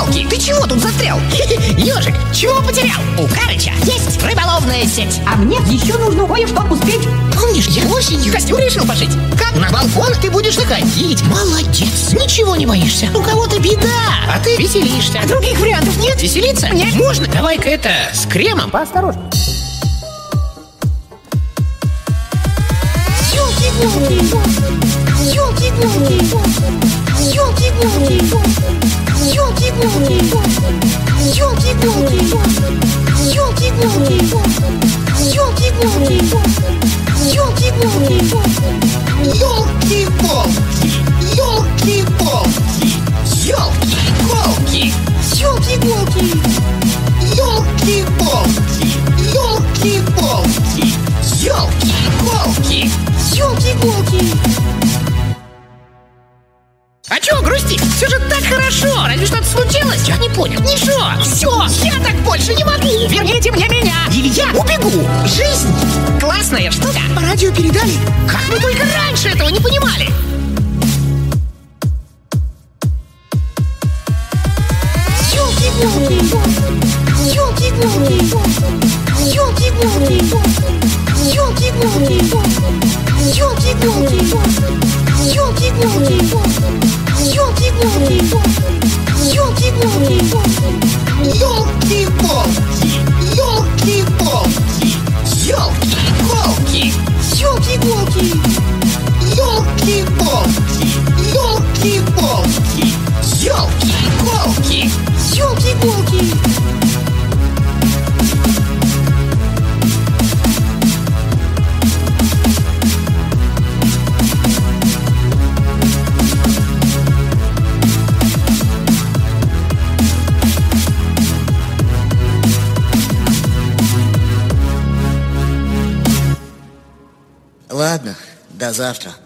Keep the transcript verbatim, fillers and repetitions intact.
Елки-палки, ты чего тут застрял? Ежик, чего потерял? У Карыча есть рыболовная сеть. А мне еще нужно кое-что успеть. Помнишь, я осенью костюм решил пошить? Как на балкон ты будешь заходить? Молодец, ничего не боишься. У кого-то беда, а ты веселишься. А других вариантов нет? Веселиться? Нет. Можно? Давай-ка это с кремом. Поосторожней. Елки-палки, елки-палки, елки-палки, елки-палки, елки-палки, елки-палки, елки-палки, елки-палки, елки-палки, елки-палки, елки-палки, елки-палки, елки-палки, елки-палки, елки-палки. А чё грустить? Все же так хорошо. Разве что-то случилось? Я не понял. Ничего. Все, я так больше не могу. Верните мне меня, или я убегу. Жизнь классная штука. По радио передали. Как мы только раньше этого не понимали. Елки-палки, елки-палки, елки-палки, елки-палки, елки-палки, елки-палки, елки-палки, елки-палки, Елки-палки, елки-палки, елки-палки, елки-палки, елки-палки, елки-палки, елки-палки. елки-палки. Ладно, до завтра.